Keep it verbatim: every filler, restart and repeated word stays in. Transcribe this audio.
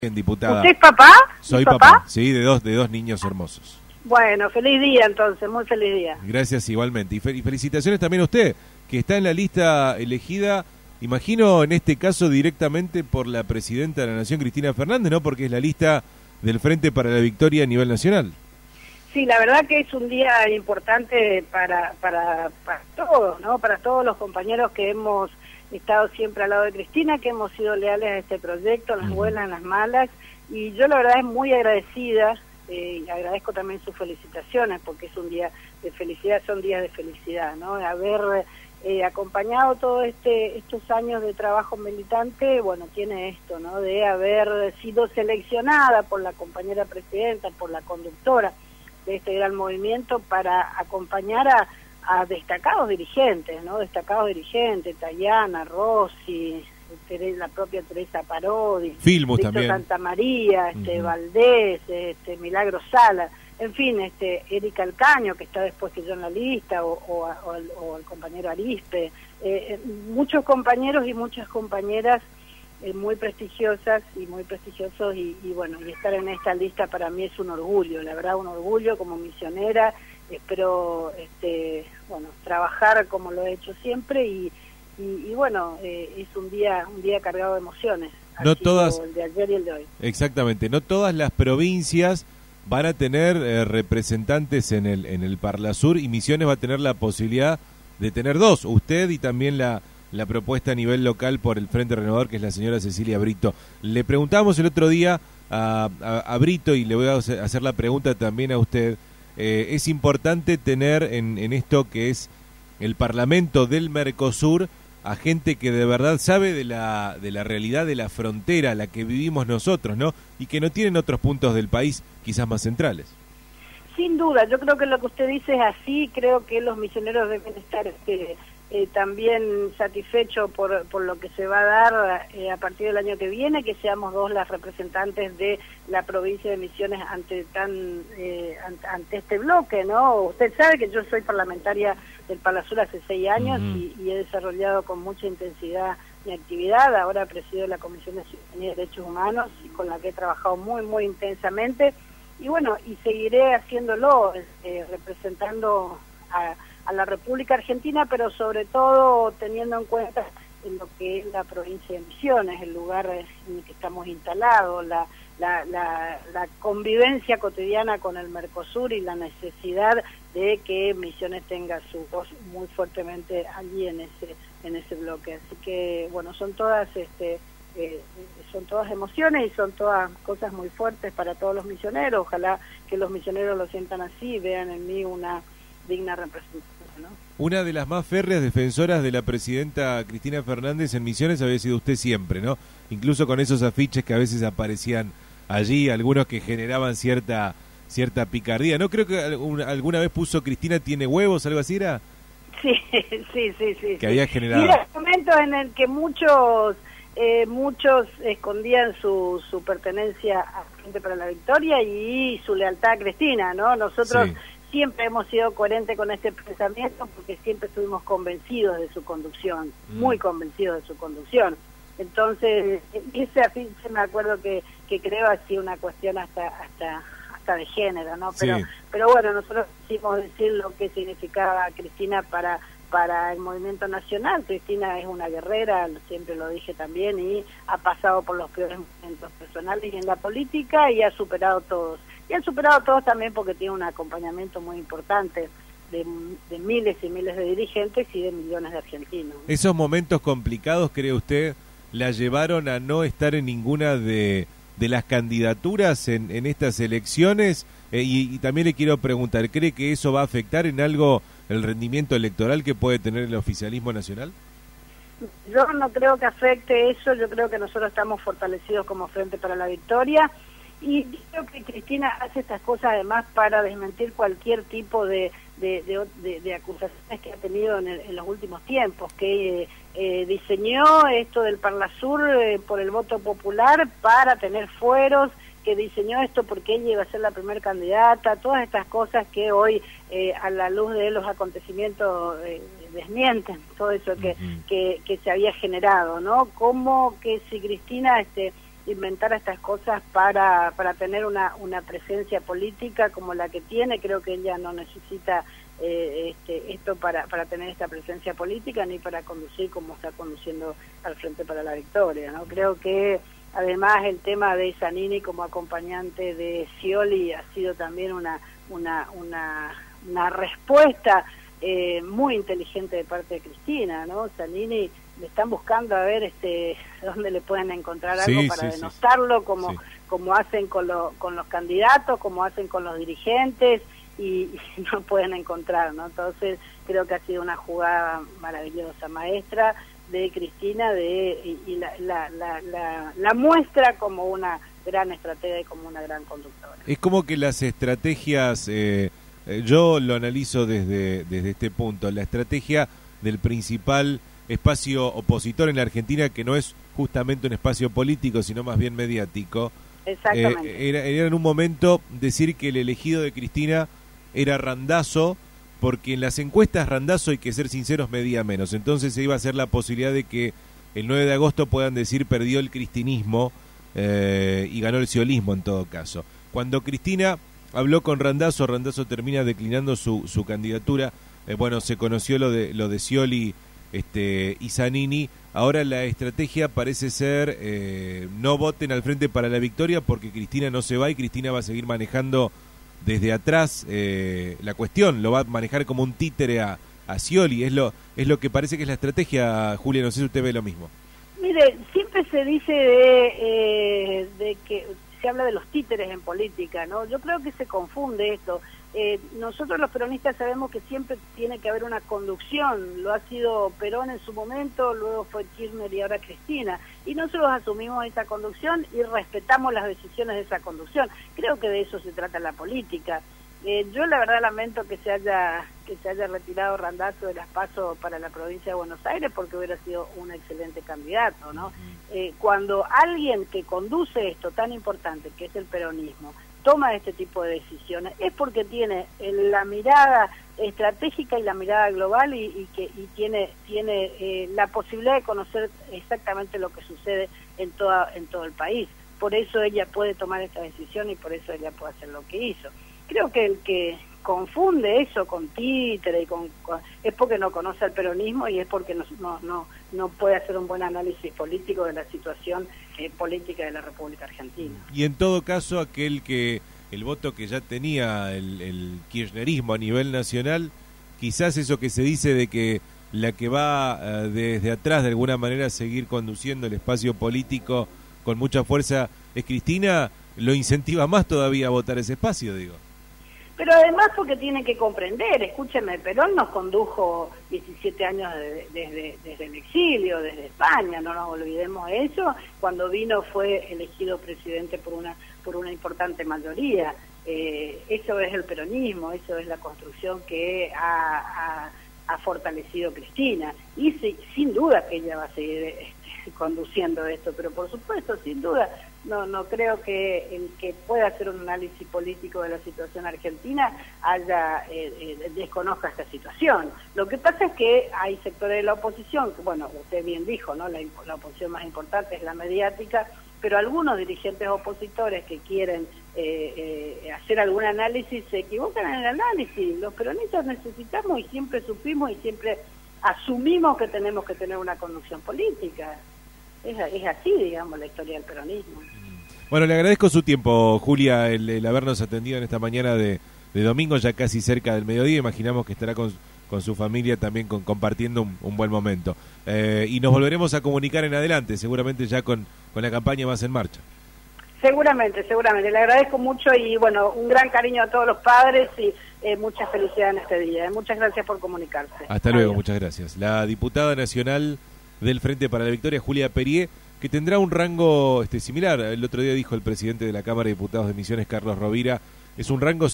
Bien, diputada. ¿Usted es papá? Soy papá? papá, sí, de dos, de dos niños hermosos. Bueno, feliz día entonces, muy feliz día. Gracias igualmente. Y, fe y felicitaciones también a usted, que está en la lista elegida, imagino en este caso directamente por la presidenta de la Nación, Cristina Fernández, ¿no? Porque es la lista del Frente para la Victoria a nivel nacional. Sí, la verdad que es un día importante para, para, para todos, ¿no? Para todos los compañeros que hemos estado siempre al lado de Cristina, que hemos sido leales a este proyecto, en las buenas, en las malas, y yo la verdad es muy agradecida, eh, y agradezco también sus felicitaciones, porque es un día de felicidad, son días de felicidad, ¿no? Haber eh, acompañado todos este, estos años de trabajo militante, bueno, tiene esto, ¿no? De haber sido seleccionada por la compañera presidenta, por la conductora de este gran movimiento para acompañar a a destacados dirigentes, ¿no? Destacados dirigentes, Tayana, Rossi, la propia Teresa Parodi, Filmus Víctor también. Santa María, este, Uh-huh. Valdés, este, Milagro Sala, en fin, este, Erika Alcaño, que está después que yo en la lista, o, o, o, el, o el compañero Arispe, eh, muchos compañeros y muchas compañeras eh, muy prestigiosas y muy prestigiosos, y, y bueno, y estar en esta lista para mí es un orgullo, la verdad un orgullo como misionera. Espero, este, bueno, trabajar como lo he hecho siempre y, y, y bueno, eh, es un día un día cargado de emociones. No todas, el de ayer y el de hoy. Exactamente, no todas las provincias van a tener eh, representantes en el en el Parlasur, y Misiones va a tener la posibilidad de tener dos, usted y también la la propuesta a nivel local por el Frente Renovador, que es la señora Cecilia Brito. Le preguntamos el otro día a, a, a Brito, y le voy a hacer la pregunta también a usted. Eh, es importante tener en, en esto que es el Parlamento del Mercosur a gente que de verdad sabe de la de la realidad de la frontera, la que vivimos nosotros, ¿no? Y que no tienen otros puntos del país quizás más centrales. Sin duda, yo creo que lo que usted dice es así, creo que los misioneros deben estar este, eh, también satisfechos por, por lo que se va a dar eh, a partir del año que viene, que seamos dos las representantes de la provincia de Misiones ante tan eh, ante, ante este bloque, ¿no? Usted sabe que yo soy parlamentaria del Parlasur hace seis años uh-huh. y, y he desarrollado con mucha intensidad mi actividad. Ahora presido la Comisión de Ciudadanía y Derechos Humanos, y con la que he trabajado muy, muy intensamente. Y bueno, y seguiré haciéndolo, eh, representando a, a la República Argentina, pero sobre todo teniendo en cuenta en lo que es la provincia de Misiones, el lugar en el que estamos instalados, la, la, la, la convivencia cotidiana con el Mercosur y la necesidad de que Misiones tenga su voz muy fuertemente allí en ese en ese bloque. Así que, bueno, son todas este eh, son todas emociones y son todas cosas muy fuertes para todos los misioneros. Ojalá que los misioneros lo sientan así y vean en mí una digna representación, ¿no? Una de las más férreas defensoras de la presidenta Cristina Fernández en Misiones había sido usted siempre, ¿no? Incluso con esos afiches que a veces aparecían allí, algunos que generaban cierta cierta picardía. ¿No creo que alguna vez puso Cristina tiene huevos, algo así era? Sí, sí, sí, sí. Que sí. había generado. Y era un momento en el que muchos eh, muchos escondían su, su pertenencia a Frente para la Victoria y su lealtad a Cristina, ¿no? Nosotros sí. siempre hemos sido coherentes con este pensamiento porque siempre estuvimos convencidos de su conducción, mm. muy convencidos de su conducción. Entonces, ese afiche me acuerdo que, que creo ha sido una cuestión hasta hasta hasta de género, ¿no? Pero sí. pero bueno, nosotros quisimos decir lo que significaba Cristina para para el movimiento nacional. Cristina es una guerrera, siempre lo dije también, y ha pasado por los peores momentos personales y en la política, y ha superado todos. Y ha superado todos también porque tiene un acompañamiento muy importante de, de miles y miles de dirigentes y de millones de argentinos. ¿Esos momentos complicados, cree usted, la llevaron a no estar en ninguna de, de las candidaturas en, en estas elecciones? Eh, y, y también le quiero preguntar, ¿cree que eso va a afectar en algo el rendimiento electoral que puede tener el oficialismo nacional? Yo no creo que afecte eso, yo creo que nosotros estamos fortalecidos como Frente para la Victoria, y creo que Cristina hace estas cosas además para desmentir cualquier tipo de, de, de, de, de acusaciones que ha tenido en, el, en los últimos tiempos, que eh, diseñó esto del Parlasur eh, por el voto popular para tener fueros, que diseñó esto porque ella iba a ser la primer candidata, todas estas cosas que hoy eh, a la luz de los acontecimientos eh, desmienten todo eso que, uh-huh. que, que se había generado, ¿no? Como que si Cristina este inventara estas cosas para, para tener una, una presencia política como la que tiene. Creo que ella no necesita eh, este, esto para, para tener esta presencia política ni para conducir como está conduciendo al Frente para la Victoria, ¿no? Creo que además el tema de Zanini como acompañante de Scioli ha sido también una, una, una, una respuesta eh, muy inteligente de parte de Cristina, ¿no? Zanini le están buscando a ver este dónde le pueden encontrar algo sí, para sí, denostarlo, sí. como Sí. como hacen con, lo, con los candidatos, como hacen con los dirigentes, y, y no pueden encontrar, ¿no? Entonces creo que ha sido una jugada maravillosa, maestra de Cristina, de y, y la, la, la, la, la muestra como una gran estratega y como una gran conductora. Es como que las estrategias, eh, eh, yo lo analizo desde, desde este punto, la estrategia del principal espacio opositor en la Argentina, que no es justamente un espacio político, sino más bien mediático. Exactamente. Eh, era, era en un momento decir que el elegido de Cristina era Randazzo, porque en las encuestas Randazzo, hay que ser sinceros, medía menos. Entonces se iba a hacer la posibilidad de que el nueve de agosto puedan decir perdió el cristinismo eh, y ganó el sciolismo en todo caso. Cuando Cristina habló con Randazzo, Randazzo termina declinando su, su candidatura. Eh, bueno, se conoció lo de lo de Scioli este, y Zanini. Ahora la estrategia parece ser eh, no voten al Frente para la Victoria porque Cristina no se va y Cristina va a seguir manejando desde atrás eh, la cuestión, lo va a manejar como un títere a, a Scioli. Es lo, es lo que parece que es la estrategia, Julia, no sé si usted ve lo mismo. Mire, siempre se dice de, eh, de que se habla de los títeres en política, ¿no? Yo creo que se confunde esto. Eh, nosotros los peronistas sabemos que siempre tiene que haber una conducción, lo ha sido Perón en su momento, luego fue Kirchner y ahora Cristina, y nosotros asumimos esa conducción y respetamos las decisiones de esa conducción. Creo que de eso se trata la política. Eh, yo la verdad lamento que se haya que se haya retirado Randazzo de las PASO para la provincia de Buenos Aires, porque hubiera sido un excelente candidato, ¿no? Eh, cuando alguien que conduce esto tan importante, que es el peronismo, toma este tipo de decisiones, es porque tiene la mirada estratégica y la mirada global y, y que y tiene tiene eh, la posibilidad de conocer exactamente lo que sucede en toda en todo el país. Por eso ella puede tomar esta decisión y por eso ella puede hacer lo que hizo. Creo que el que confunde eso con títere y con, con es porque no conoce el peronismo y es porque no no no, no puede hacer un buen análisis político de la situación eh, política de la República Argentina. Y en todo caso, aquel que el voto que ya tenía el, el kirchnerismo a nivel nacional, quizás eso que se dice de que la que va uh, desde atrás de alguna manera a seguir conduciendo el espacio político con mucha fuerza es Cristina, lo incentiva más todavía a votar ese espacio, digo. Pero además porque tiene que comprender, escúcheme, Perón nos condujo diecisiete años de, desde, desde el exilio, desde España, no nos olvidemos eso, cuando vino fue elegido presidente por una por una importante mayoría, eh, eso es el peronismo, eso es la construcción que ha, ha, ha fortalecido Cristina, y si, sin duda que ella va a seguir este, conduciendo esto, pero por supuesto, sin duda, no no creo que el que pueda hacer un análisis político de la situación argentina haya eh, eh, desconozca esta situación. Lo que pasa es que hay sectores de la oposición, que, bueno, usted bien dijo, ¿no? La, la oposición más importante es la mediática, pero algunos dirigentes opositores que quieren eh, eh, hacer algún análisis se equivocan en el análisis. Los peronistas necesitamos y siempre supimos y siempre asumimos que tenemos que tener una conducción política. Es, es así, digamos, la historia del peronismo. Bueno, le agradezco su tiempo, Julia, el, el habernos atendido en esta mañana de, de domingo, ya casi cerca del mediodía. Imaginamos que estará con, con su familia también con, compartiendo un, un buen momento. Eh, y nos volveremos a comunicar en adelante, seguramente ya con, con la campaña más en marcha. Seguramente, seguramente. Le agradezco mucho y, bueno, un gran cariño a todos los padres y eh, mucha felicidad en este día. Muchas gracias por comunicarse. Hasta Adiós. luego, muchas gracias. La diputada nacional del Frente para la Victoria, Julia Perier, que tendrá un rango este similar. El otro día dijo el presidente de la Cámara de Diputados de Misiones, Carlos Rovira, es un rango